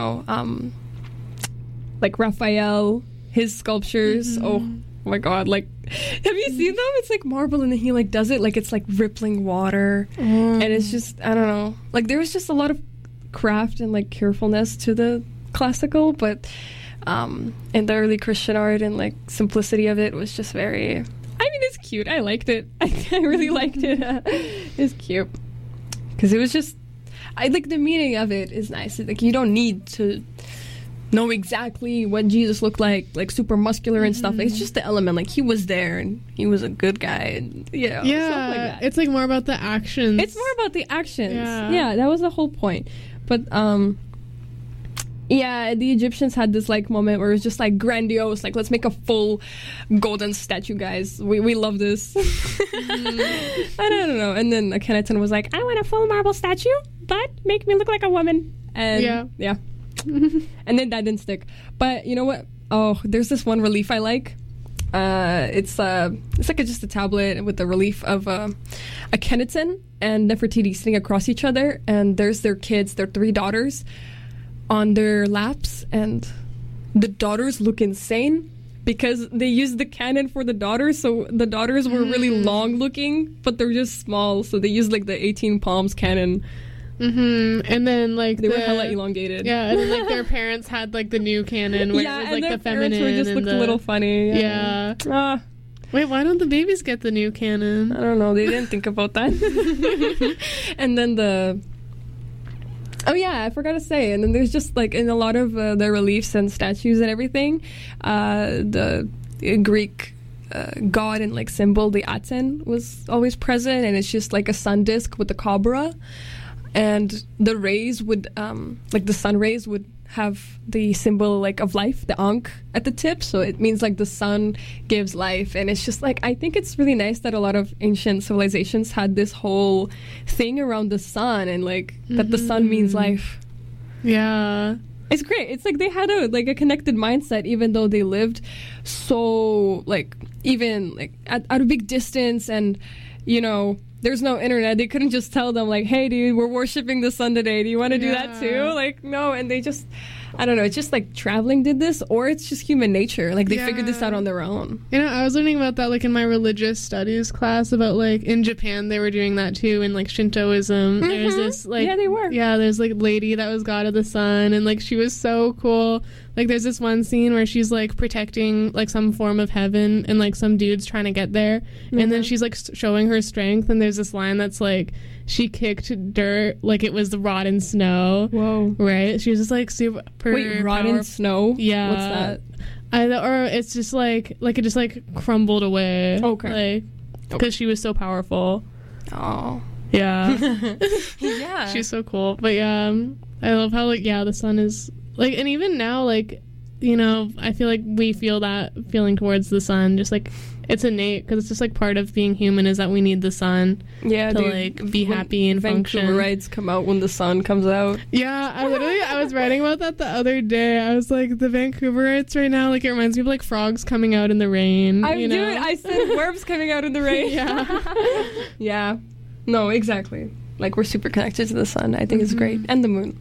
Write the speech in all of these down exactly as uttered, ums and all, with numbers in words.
know, um, like Raphael, his sculptures. Mm-hmm. Oh my God! Like, have you seen them? It's like marble, and then he like does it like it's like rippling water, mm. and it's just I don't know. Like there was just a lot of craft and like carefulness to the classical, but um, in the early Christian art and like simplicity of it was just very. I mean, it's cute. I liked it. I, I really liked it. Uh, it's cute because it was just. I like the meaning of it is nice. Like you don't need to know exactly what Jesus looked like, like super muscular and stuff. Mm-hmm. It's just the element. Like he was there and he was a good guy. And, you know, yeah, stuff like that. It's like more about the actions. It's more about the actions. Yeah, yeah that was the whole point. But um, yeah, the Egyptians had this like moment where it was just like grandiose. Like let's make a full golden statue, guys. We we love this. mm. I don't know. And then Akhenaten was like, I want a full marble statue, but make me look like a woman. And yeah, yeah. And then that didn't stick. But you know what? Oh, there's this one relief I like. Uh, it's uh, it's like a, just a tablet with the relief of uh, Akhenaten and Nefertiti sitting across each other, and there's their kids, their three daughters, on their laps, and the daughters look insane because they used the cannon for the daughters, so the daughters were really mm. long looking, but they're just small, so they used like the eighteen palms cannon. Mm-hmm. And then like they the, were hella elongated. Yeah, and then like their parents had like the new cannon where yeah, it was and like their the feminine parents were just and looked the, a little funny. Yeah. yeah. Uh, Wait, why don't the babies get the new cannon? I don't know. They didn't think about that. And then the oh yeah, I forgot to say. And then there's just like in a lot of uh, the reliefs and statues and everything, uh, the Greek. Uh, god and like symbol, the Aten, was always present, and it's just like a sun disk with the cobra, and the rays would um like the sun rays would have the symbol like of life, the Ankh at the tip, so it means like the sun gives life. And it's just like I think it's really nice that a lot of ancient civilizations had this whole thing around the sun, and like mm-hmm. that the sun means life. Yeah, it's great. It's like they had a like a connected mindset, even though they lived so like even like at, at a big distance, and you know there's no internet. They couldn't just tell them like, hey dude, we're worshiping the sun today, do you want to yeah. do that too? Like no. And they just I don't know, it's just like traveling did this, or it's just human nature, like they yeah. figured this out on their own. You know, I was learning about that like in my religious studies class, about like in Japan they were doing that too, in like Shintoism. Mm-hmm. There's this like yeah they were yeah there's like lady that was god of the sun, and like she was so cool. Like there's this one scene where she's like protecting like some form of heaven, and like some dude's trying to get there, mm-hmm. and then she's like showing her strength, and there's this line that's like she kicked dirt like it was the rotten snow. Whoa. Right? She was just like super Wait, rotten powerful. Snow? Yeah. What's that? I, or it's just like like it just like crumbled away. Okay. Like because okay. she was so powerful. Oh. Yeah. Yeah. She's so cool. But yeah, um, I love how like yeah the sun is like, and even now like you know I feel like we feel that feeling towards the sun, just like it's innate, because it's just like part of being human is that we need the sun yeah, to dude, like be happy and function. Vancouverites come out when the sun comes out. Yeah, I literally I was writing about that the other day. I was like, the Vancouverites right now, like it reminds me of like frogs coming out in the rain. I you know? do it. I said worms coming out in the rain. Yeah. Yeah. No, exactly. Like we're super connected to the sun. I think mm-hmm. it's great, and the moon.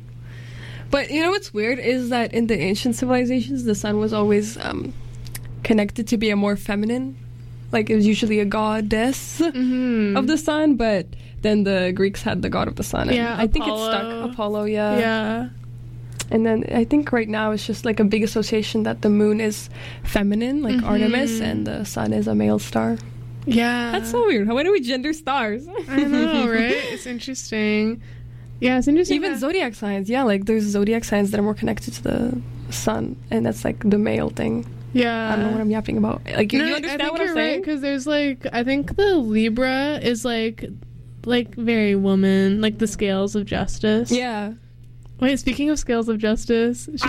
But you know what's weird is that in the ancient civilizations, the sun was always um, connected to be a more feminine. Like it was usually a goddess mm-hmm. of the sun, but then the Greeks had the god of the sun. And yeah, I think Apollo. it stuck. Apollo, yeah. Yeah. And then I think right now it's just like a big association that the moon is feminine, like mm-hmm. Artemis, and the sun is a male star. Yeah. That's so weird. Why do we gender stars? I know, right? It's interesting. Yeah, it's interesting. Even that- zodiac signs. Yeah, like there's zodiac signs that are more connected to the sun, and that's like the male thing. Yeah. I don't know what I'm yapping about. Like, no, you understand I think what you're I'm saying? right, because there's like, I think the Libra is like, like very woman, like the scales of justice. Yeah. Wait, speaking of scales of justice, she-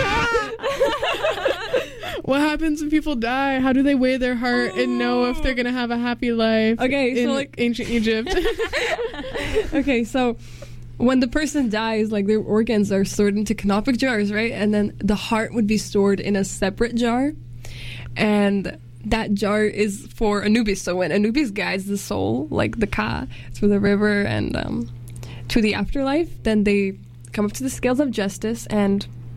what happens when people die? How do they weigh their heart oh. and know if they're gonna have a happy life? Okay, in so like ancient Egypt. Okay, so when the person dies, like their organs are stored into canopic jars, right? And then the heart would be stored in a separate jar, and that jar is for Anubis. So when Anubis guides the soul, like the Ka, through the river and um, to the afterlife, then they come up to the scales of justice, and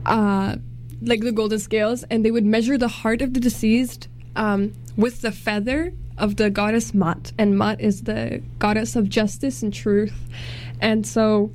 uh, like the golden scales, and they would measure the heart of the deceased um, with the feather of the goddess Mat, and Mat is the goddess of justice and truth, and so,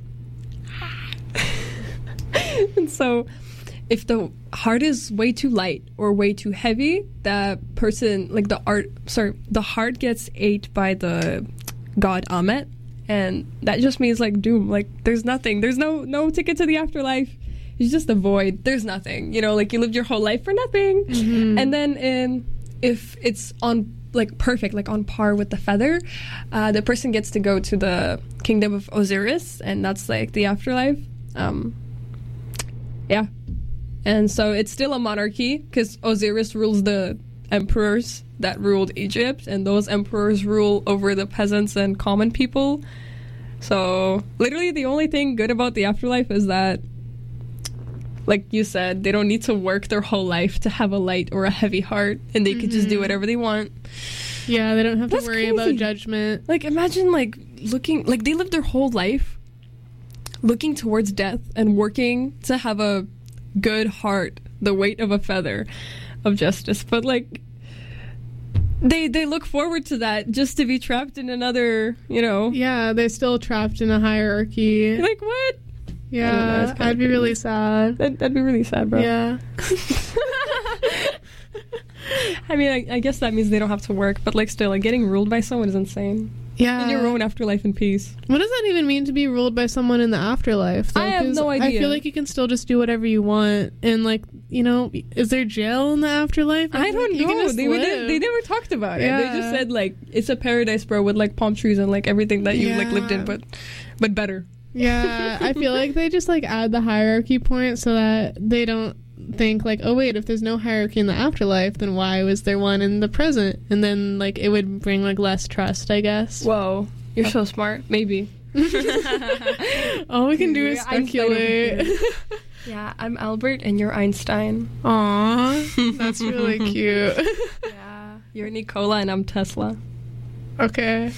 and so, if the heart is way too light or way too heavy, that person, like the art, sorry, the heart gets ate by the god Amet, and that just means like doom. Like there's nothing, there's no no ticket to the afterlife. It's just a void. There's nothing, you know. Like you lived your whole life for nothing, mm-hmm. and then um, if it's on like perfect, like on par with the feather, uh, the person gets to go to the kingdom of Osiris, and that's like the afterlife. Um, yeah. And so it's still a monarchy because Osiris rules the emperors that ruled Egypt, and those emperors rule over the peasants and common people. So literally the only thing good about the afterlife is that, like you said, they don't need to work their whole life to have a light or a heavy heart, and they mm-hmm. could just do whatever they want. Yeah, they don't have That's to worry crazy. about judgment. Like imagine like looking, like they lived their whole life looking towards death and working to have a good heart, the weight of a feather of justice, but like they they look forward to that just to be trapped in another, you know. Yeah, they're still trapped in a hierarchy. Like what? Yeah, I'd be really sad. That'd, that'd be really sad, bro. Yeah. I mean, I, I guess that means they don't have to work, but like still, like getting ruled by someone is insane. Yeah. In your own afterlife in peace. What does that even mean to be ruled by someone in the afterlife, though? I have no idea. I feel like you can still just do whatever you want, and like, you know, is there jail in the afterlife? I, I don't like know. They, they they never talked about yeah. it. They just said like it's a paradise, bro, with like palm trees and like everything that you yeah. like lived in, but but better. Yeah, I feel like they just like add the hierarchy point so that they don't think like, oh wait, if there's no hierarchy in the afterlife, then why was there one in the present? And then like it would bring like less trust, I guess. Whoa, you're oh. so smart. Maybe. All we can do is speculate. Yeah, I'm Albert and you're Einstein. Aw, that's really cute. Yeah, you're Nicola and I'm Tesla. Okay.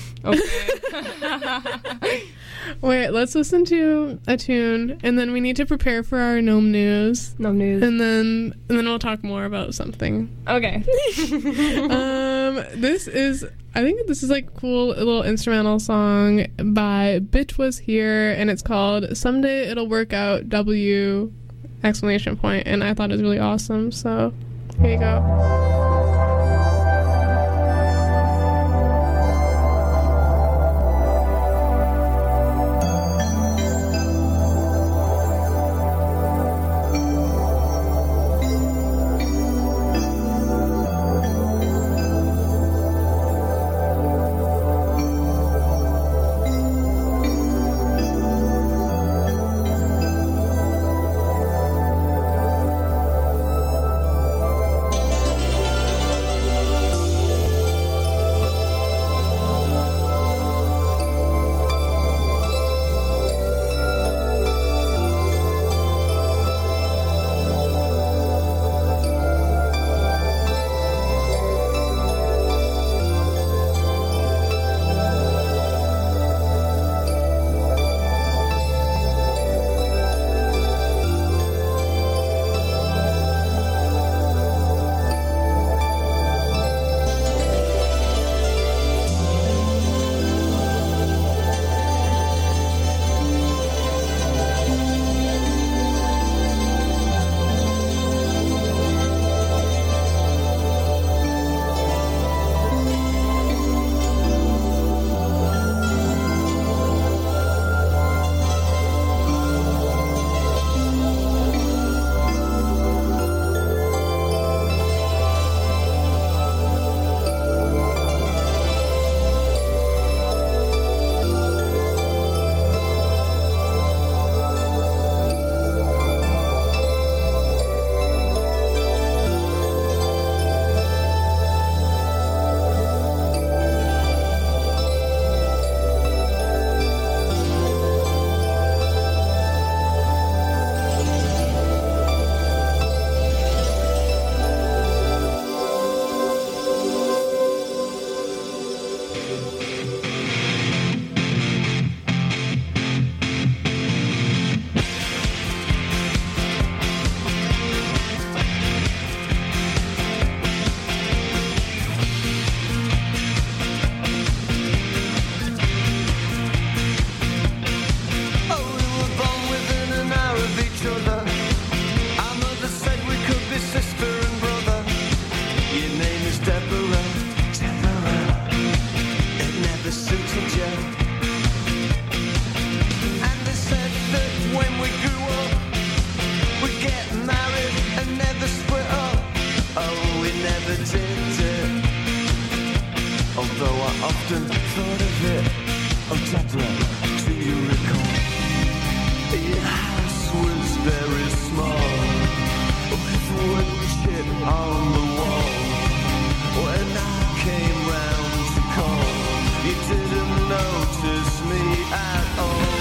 Okay. Wait, let's listen to a tune, and then we need to prepare for our gnome news. Gnome news. And then and then we'll talk more about something. Okay. um, this is, I think this is like a cool little instrumental song by Bit Was Here, and it's called Someday It'll Work Out, W, exclamation point, and I thought it was really awesome, so here you go. often thought of it. Oh, Deborah, do you recall? Your house was very small, with wood chip on the wall. When I came round to call, you didn't notice me at all.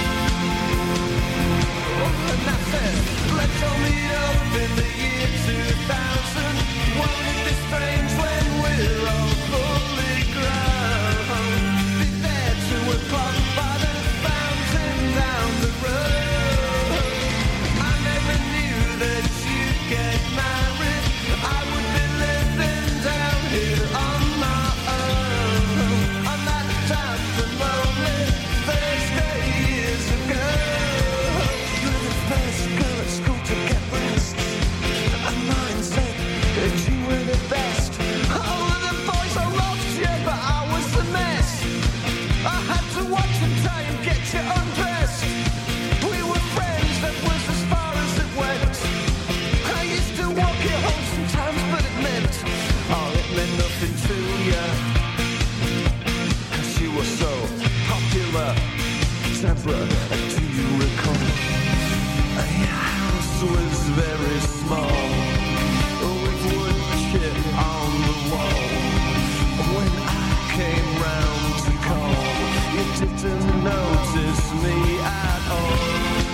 And I said, let's all meet up in the year two thousand. Won't it be strange when we're all fully grown? Be there two o'clock by the fountain down the road. I never knew that you'd get married. I would be living down here on my own. On that damp and lonely Thursday years ago. You're the first girl at school to get rest, and mine said that you were the best. All of the boys I loved you, but I was the mess. I had to watch and try and get you undressed. We were friends, that was as far as it went. I used to walk you home sometimes, but it meant, oh, it meant nothing to you, 'cause you were so popular. Deborah, do you recall? Your house was very small, with wood chip on the wall. When I came round to call, you didn't notice me at all.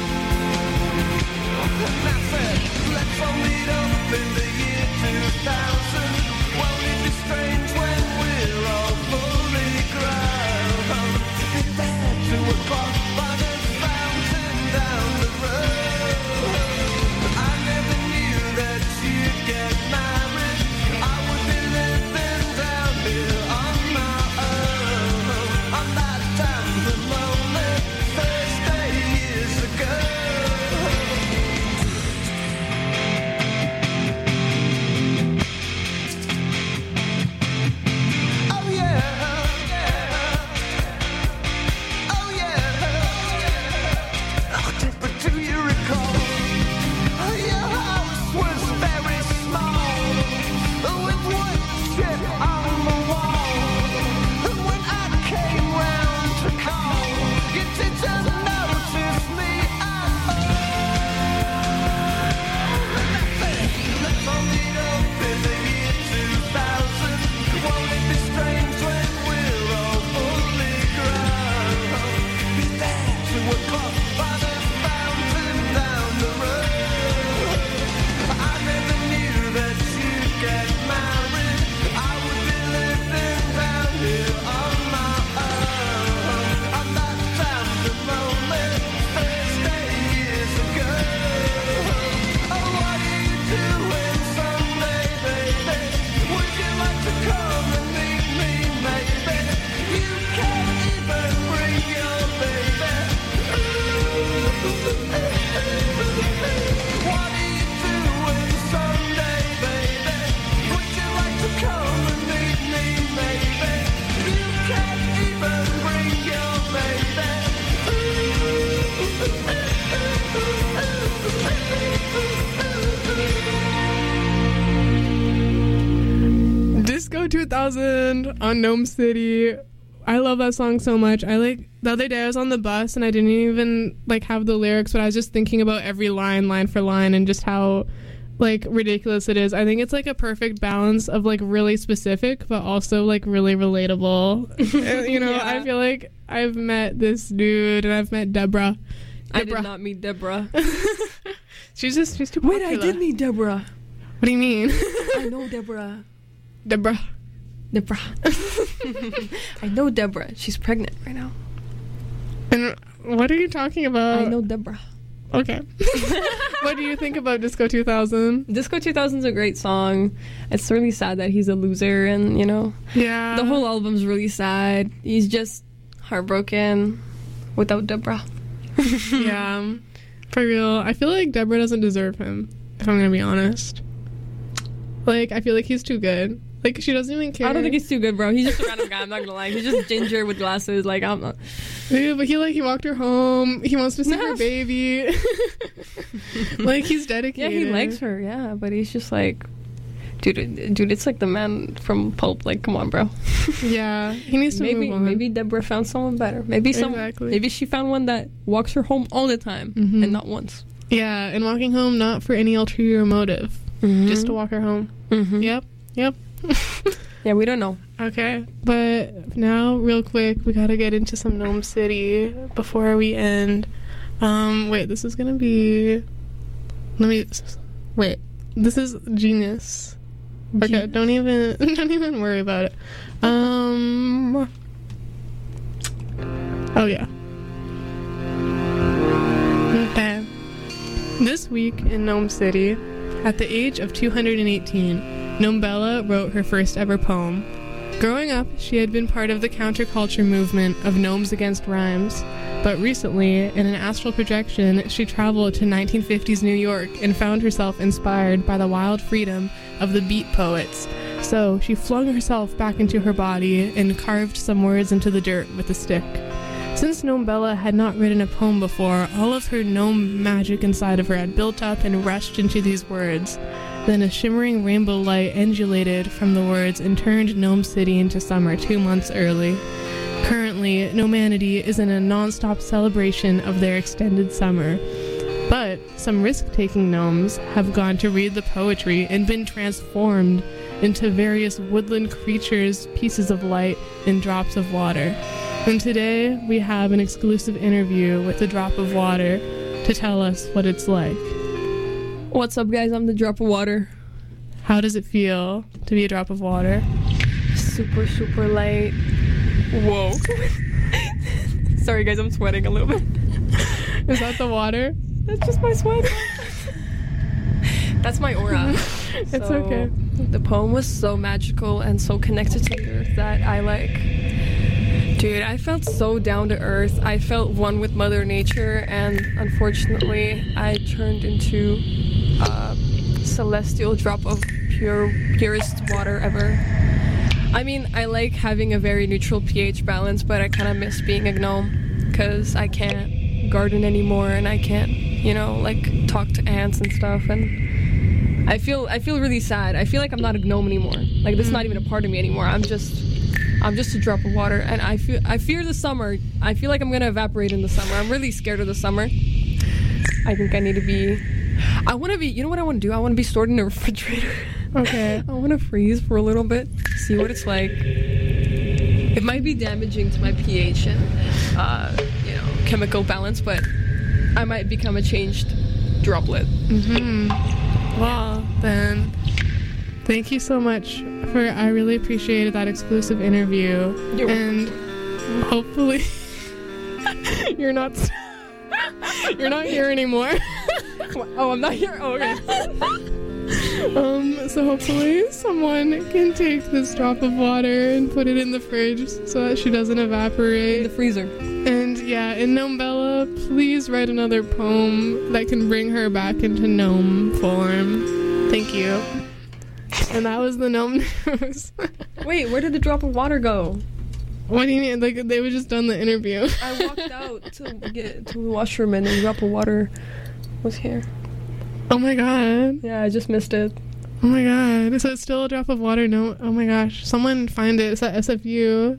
And I said, let's all meet up in the year two thousand. Won't it be strange when we're all fully grown? Be there two o'clock by the fountain down the road. I never knew that you'd get married. I would be living down here on my own. On that damp and lonely Thursday years ago. Oh yeah, yeah. Oh yeah. Oh, Deborah, do you recall? Your house was very small, with wood chip on the wall. And when I came round to call, you didn't notice me at all. Let's all meet up in the year two thousand. Won't it be strange when we're all fully grown? Be there two o'clock by the fountain down the road. I never knew that you'd get married. I would be living down here on my own. On that damp and lonely Thursday years ago. Oh, what are you doing Sunday, baby? Would you like to come and meet me, maybe? You can't even bring your baby. What are you doing Sunday, baby? Would you like to come and meet me, maybe? You can't even bring your baby. Disco two thousand on Gnome City. I love that song so much. I like the other day I was on the bus and I didn't even like have the lyrics, but I was just thinking about every line, line for line, and just how like ridiculous it is. I think it's like a perfect balance of like really specific, but also like really relatable. You know, Yeah. I feel like I've met this dude and I've met Deborah. I Deborah. did not meet Deborah. She's just she's too Wait, popular. I did meet Deborah. What do you mean? I know Deborah. Deborah. Deborah. I know Deborah. She's pregnant right now. And what are you talking about? I know Deborah. Okay. What do you think about Disco two thousand? Disco two thousand is a great song. It's really sad that he's a loser, and you know, Yeah. the whole album's really sad. He's just heartbroken without Deborah. Yeah. For real. I feel like Deborah doesn't deserve him, if I'm gonna be honest. Like, I feel like he's too good. Like, she doesn't even care. I don't think he's too good, bro. He's just a random guy. I'm not gonna lie. He's just ginger with glasses. Like, I'm not. Dude, but he like he walked her home. He wants to see her baby. Like, he's Yeah, dedicated. he likes her. Yeah, but he's just like, Dude, dude, it's like the man from Pulp. Like, come on, bro. Yeah, he needs to maybe, move on. maybe Deborah found someone better. Maybe some. Exactly. Maybe she found one that walks her home all the time Mhm. and not once. Yeah, and walking home not for any ulterior motive, Mhm. just to walk her home. Mhm. Yep, yep. Yeah, we don't know. Okay, but now, real quick, we gotta get into some Gnome City before we end. Um, wait, this is gonna be. Let me. Wait, this is genius. Okay, Genius. don't even don't even worry about it. Um. Oh yeah. Okay. This week in Gnome City, at the age of two hundred eighteen, Gnomebella wrote her first ever poem. Growing up, she had been part of the counterculture movement of Gnomes Against Rhymes, but recently, in an astral projection, she traveled to nineteen fifties New York and found herself inspired by the wild freedom of the beat poets. So she flung herself back into her body and carved some words into the dirt with a stick. Since Gnomebella had not written a poem before, all of her gnome magic inside of her had built up and rushed into these words. Then a shimmering rainbow light undulated from the words and turned Gnome City into summer two months early. Currently, Gnomanity is in a non-stop celebration of their extended summer. But some risk-taking gnomes have gone to read the poetry and been transformed into various woodland creatures, pieces of light, and drops of water. And today, we have an exclusive interview with a drop of water to tell us what it's like. What's up, guys? I'm the drop of water. How does it feel to be a drop of water? Super, super light. Whoa. Sorry, guys, I'm sweating a little bit. Is that the water? That's just my sweat. That's my aura. It's So, okay. The poem was so magical and so connected to the earth that I like. Dude, I felt so down to earth. I felt one with Mother Nature, and unfortunately, I turned into a celestial drop of pure, purest water ever. I mean, I like having a very neutral pH balance, but I kind of miss being a gnome because I can't garden anymore, and I can't, you know, like talk to ants and stuff. And I feel, I feel really sad. I feel like I'm not a gnome anymore. Like this is not even a part of me anymore. I'm just. I'm just a drop of water, and I feel I fear the summer. I feel like I'm gonna evaporate in the summer. I'm really scared of the summer. I think I need to be. I want to be. You know what I want to do? I want to be stored in a refrigerator. Okay. I want to freeze for a little bit, see what it's like. It might be damaging to my pH and uh, you know chemical balance, but I might become a changed droplet. Mm-hmm. Well, then, thank you so much for. I really appreciated that exclusive interview, You're and hopefully, you're not. You're not here anymore. Oh, I'm not here. Oh, okay. Um, so hopefully someone can take this drop of water and put it in the fridge so that she doesn't In the evaporate. freezer. And yeah, in Gnomebella, please write another poem that can bring her back into gnome form. Thank you. And that was the gnome news. Wait, where did the drop of water go? What do you mean? Like, they were just done the interview. I walked out to get to the washroom and the drop of water was here. Oh my god. Yeah, I just missed it. Oh my god. So it's still a drop of water? No. Oh my gosh. Someone find it. It's at S F U.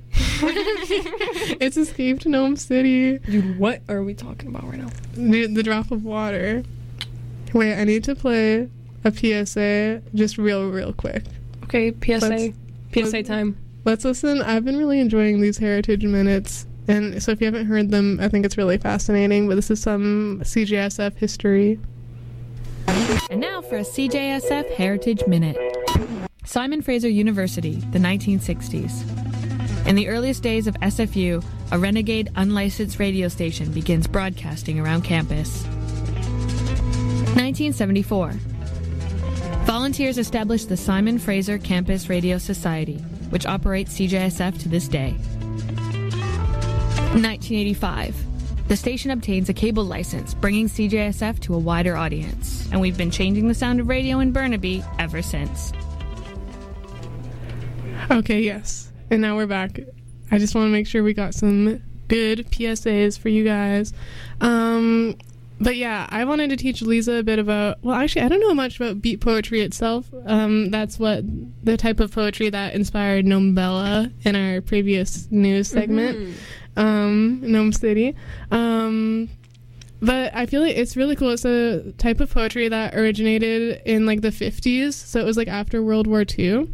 It's escaped Gnome City. Dude, what are we talking about right now? The, the drop of water. Wait, I need to play a P S A just real, real quick. Okay, P S A. Let's- P S A let's- time. Let's listen. I've been really enjoying these Heritage Minutes. And so if you haven't heard them, I think it's really fascinating. But this is some C J S F history. And now for a C J S F Heritage Minute. Simon Fraser University, the nineteen sixties. In the earliest days of S F U, a renegade unlicensed radio station begins broadcasting around campus. nineteen seventy-four. Volunteers established the Simon Fraser Campus Radio Society, which operates C J S F to this day. nineteen eighty-five. The station obtains a cable license, bringing C J S F to a wider audience, and we've been changing the sound of radio in Burnaby ever since. Okay, yes. And now we're back. I just want to make sure we got some good P S As for you guys. Um, but yeah, I wanted to teach Lisa a bit about, well, actually, I don't know much about beat poetry itself. Um, that's what the type of poetry that inspired Nombella in our previous news segment, mm-hmm. um, Gnome City. Um, but I feel like it's really cool. It's a type of poetry that originated in like the fifties. So it was like after World War Two.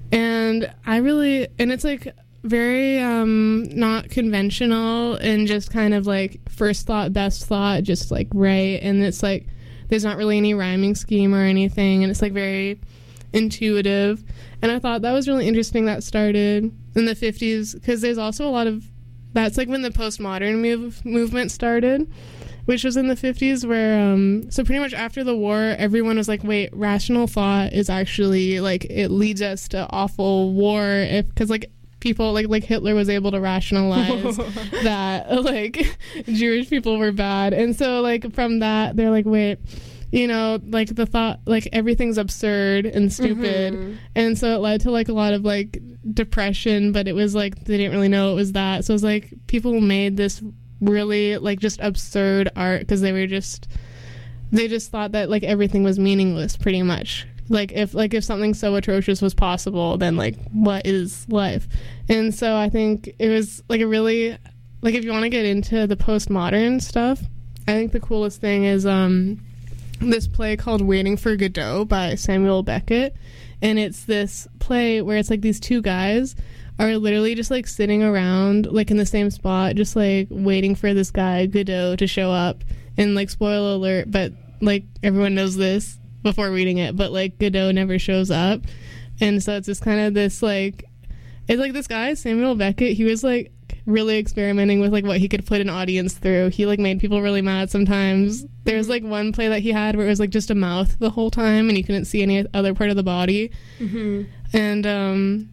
And I really, and it's like very um not conventional and just kind of like first thought, best thought, just like right. And it's like there's not really any rhyming scheme or anything, and it's like very intuitive. And I thought that was really interesting that started in the fifties, because there's also a lot of, that's like when the postmodern move, movement started, which was in the fifties, where um so pretty much after the war, everyone was like, wait, rational thought is actually like, it leads us to awful war, if because like people like like Hitler was able to rationalize that like Jewish people were bad. And so like from that they're like, wait, you know, like the thought, like everything's absurd and stupid. Mm-hmm. And so it led to like a lot of like depression, but it was like they didn't really know it was that. So it was like people made this really like just absurd art because they were just they just thought that like everything was meaningless pretty much. Like if like if something so atrocious was possible, then like what is life? And so I think it was like a really, like if you want to get into the postmodern stuff, I think the coolest thing is um this play called Waiting for Godot by Samuel Beckett. And it's this play where it's like these two guys are literally just like sitting around like in the same spot, just like waiting for this guy Godot to show up. And like spoiler alert, but like everyone knows this before reading it, but like Godot never shows up. And so it's just kind of this like, it's like this guy Samuel Beckett, he was like really experimenting with like what he could put an audience through. He like made people really mad sometimes. There's like one play that he had where it was like just a mouth the whole time and you couldn't see any other part of the body. Mm-hmm. And um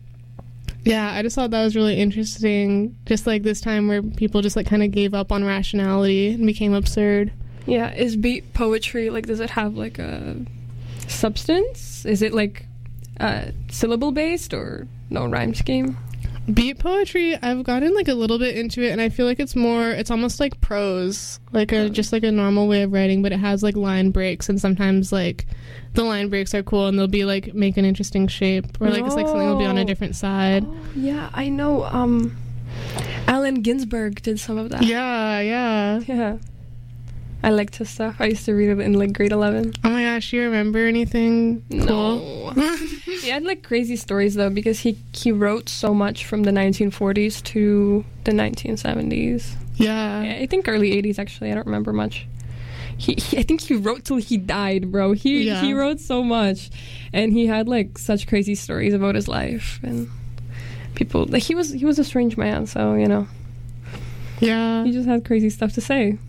yeah, I just thought that was really interesting, just like this time where people just like kind of gave up on rationality and became absurd. Yeah, is beat poetry like, does it have like a substance? Is it like uh, syllable based or no rhyme scheme? Beat poetry, I've gotten like a little bit into it, and I feel like it's more, it's almost like prose, like a just like a normal way of writing, but it has like line breaks, and sometimes like the line breaks are cool and they'll be like make an interesting shape, or like it's like something will be on a different side. Oh, yeah, I know. Um, Allen Ginsberg did some of that. Yeah, yeah, yeah. I liked his stuff. I used to read it in like grade eleven. Oh my gosh, do you remember anything cool? No. He had like crazy stories though, because he he wrote so much from the nineteen forties to the nineteen seventies. Yeah. yeah I think early eighties actually. I don't remember much. He, he I think he wrote till he died, bro. He yeah. he wrote so much, and he had like such crazy stories about his life, and people like he was he was a strange man. So you know. Yeah. He just had crazy stuff to say.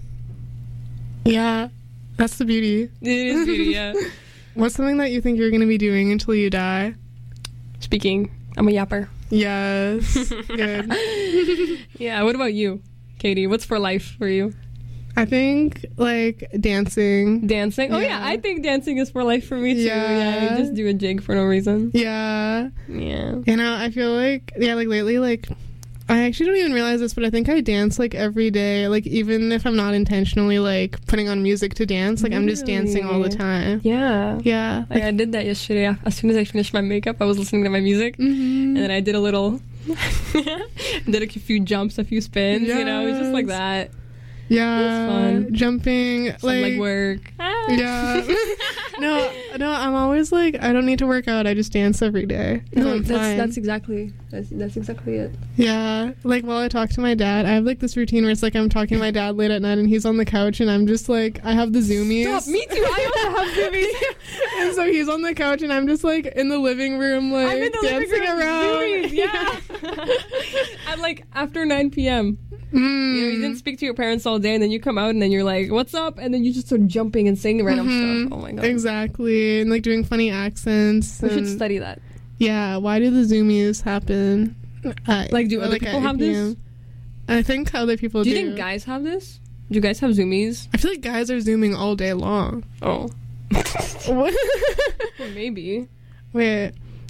Yeah, that's the beauty. It is beauty, yeah. What's something that you think you're going to be doing until you die? Speaking. I'm a yapper. Yes. Good. Yeah, what about you, Katie? What's for life for you? I think, like, dancing. Dancing? Oh, yeah. yeah, I think dancing is for life for me, too. Yeah. yeah. You just do a jig for no reason. Yeah. Yeah. You know, I feel like, yeah, like, lately, like, I actually don't even realize this, but I think I dance, like, every day. Like, even if I'm not intentionally, like, putting on music to dance, like, really? I'm just dancing all the time. Yeah. Yeah. Like, I did that yesterday. As soon as I finished my makeup, I was listening to my music. Mm-hmm. And then I did a little... did a few jumps, a few spins, yes. you know? It was just like that. Yeah. It was fun. Jumping. Some like, like work. Yeah. no, no, I'm always like, I don't need to work out. I just dance every day. No, that's fine. that's exactly that's that's exactly it. Yeah. Like while I talk to my dad, I have like this routine where it's like I'm talking to my dad late at night and he's on the couch and I'm just like, I have the zoomies. Stop, me too. I also have zoomies. And so he's on the couch and I'm just like in the living room, like I'm in the dancing living room around. Zoomies, yeah. At like after nine p.m. Mm. You know, you didn't speak to your parents all day, and then you come out, and then you're like, "What's up?" And then you just start jumping and saying random mm-hmm. stuff. Oh my god! Exactly, and like doing funny accents. We and, should study that. Yeah, why do the zoomies happen? At, like, do other like people have this? I think other people do. Do you think guys have this? Do you guys have zoomies? I feel like guys are zooming all day long. Oh, What? Well, maybe. Wait.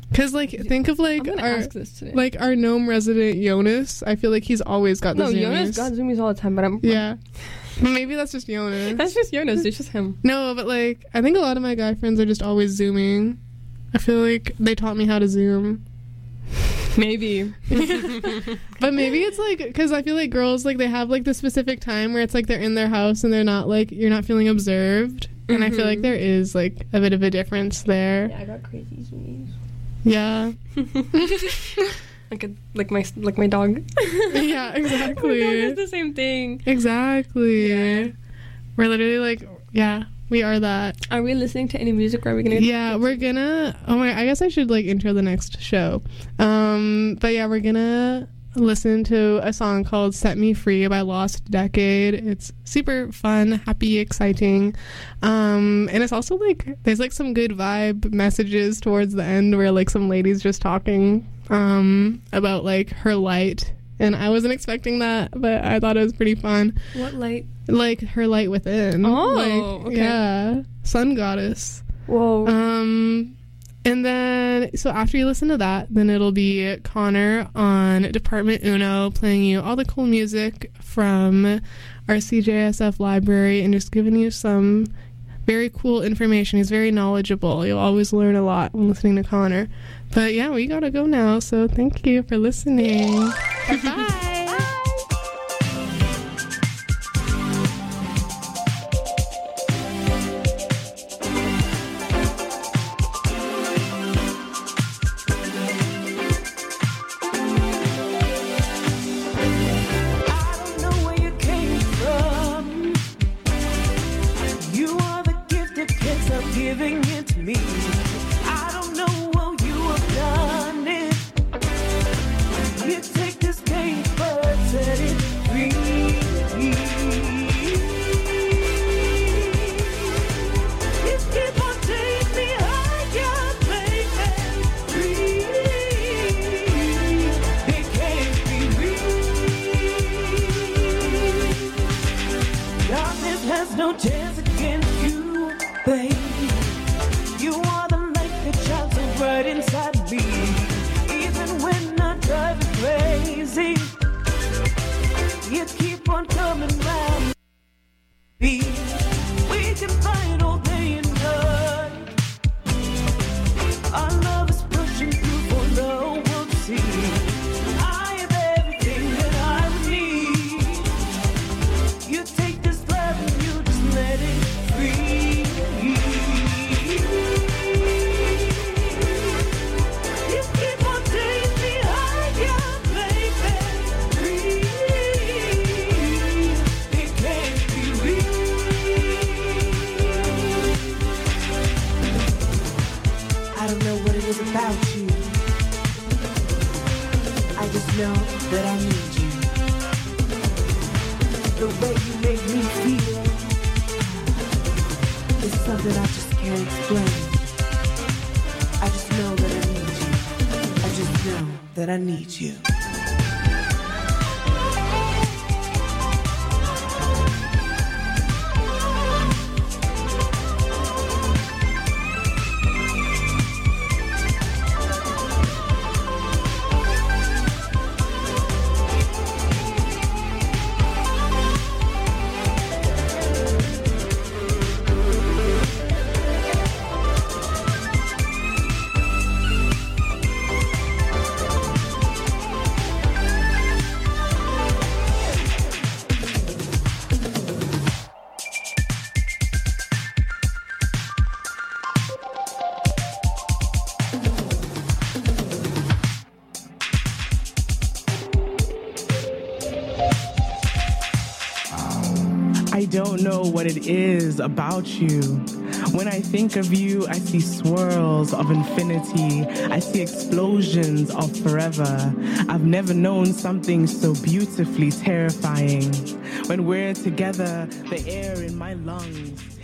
Because, like, think of, like, I'm gonna our, ask this today. like, our gnome resident, Jonas. I feel like he's always got the no, zoomies. Jonas got zoomies all the time, but I'm Yeah. Maybe that's just Jonas. That's just Jonas. It's just him. No, but, like, I think a lot of my guy friends are just always zooming. I feel like they taught me how to zoom. Maybe. But maybe it's like, because I feel like girls, like, they have, like, the specific time where it's like they're in their house and they're not, like, you're not feeling observed. And I feel like there is, like, a bit of a difference there. Yeah, I got crazy zoomies. Yeah. like a like my like my dog. Yeah, exactly. My dog is the same thing. Exactly. Yeah. We're literally like, yeah, we are that. Are we listening to any music? Or are we gonna? Yeah, we're gonna. Oh my! I guess I should like intro the next show. Um, but yeah, we're gonna listen to a song called "Set Me Free" by Lost Decade. It's super fun, happy, exciting, um, and it's also like there's like some good vibe messages towards the end where like some lady's just talking um, about like her light. And I wasn't expecting that, but I thought it was pretty fun. What light? Like her light within. Oh, like, okay. Yeah, sun goddess. Whoa. Um, and then so after you listen to that, then it'll be Connor on Department Uno playing you all the cool music from our C J S F library and just giving you some very cool information. He's very knowledgeable. You'll always learn a lot when listening to Connor. But yeah, we gotta go now. So thank you for listening. Bye. I don't know where you came from. You are the gift that keeps on giving it to me. I don't know how you have done it. You take this paper, set it free. You keep on taking me higher, baby. Free. It can't be real. Darkness has no chance against you, baby. You are the light that shines so bright inside me. Even when I drive you crazy, you keep on coming round me. We can fight all day and night. Our love is pushing through for no one to see. I am everything that I would need. You take this love and you just let it free. You keep on taking me higher, baby. Free. It can't be real. I don't know what it is about you. I just know that I need you. The way you make me feel is something I just can't explain. I just know that I need you. I just know that I need you. I don't know what it is about you. When I think of you, I see swirls of infinity. I see explosions of forever. I've never known something so beautifully terrifying. When we're together, the air in my lungs